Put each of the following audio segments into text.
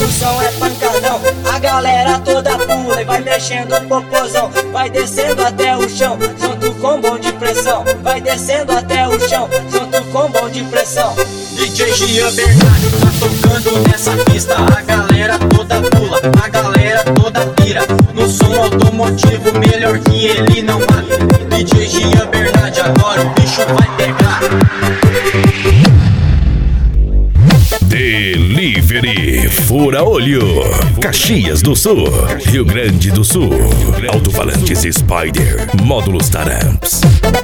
o som é pancadão. A galera toda pula e vai mexendo o popozão. Vai descendo até o chão, junto com bom de pressão. Vai descendo até o chão, junto com bom de pressão. DJ Jean Bernardi tá tocando nessa pista. A galera toda pula, a galera toda pira. No som automotivo, melhor que ele não há. DJ Jean Bernardi, agora o bicho vai pegar. Delivery Fura Olho, Caxias do Sul, Rio Grande do Sul. Alto-falantes Spider, módulos Taramps.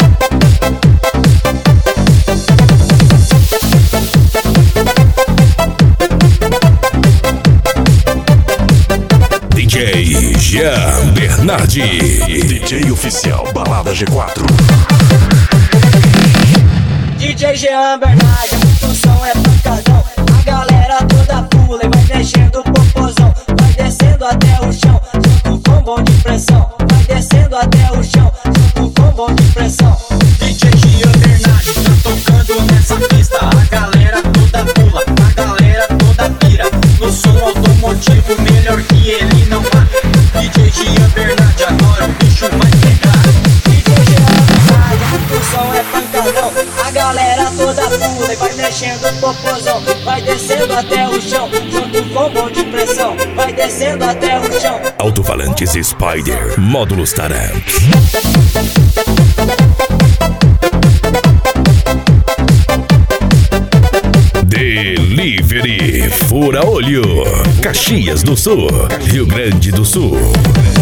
DJ Jean Bernardi, DJ oficial Balada G4. DJ Jean Bernardi, o som é pancadão. A galera toda pula e vai mexendo o popozão. Vai descendo até o chão, junto com bom de pressão. Vai descendo até o chão, junto com bom de pressão. DJ Jean Bernardi tá tocando nessa pista. A galera toda pula, a galera toda pira. No som automotivo, melhor que ele não há. DJ Jean Bernardi, agora o bicho vai pegar. DJ Jean Bernardi, o som é pancadão. A galera toda pula e vai mexendo o popozão. Vai descendo até o chão, junto com bom de pressão. Vai descendo até o chão. Alto-falantes Spider, módulos Taramps. Delivery Fura Olho, Caxias do Sul, Rio Grande do Sul.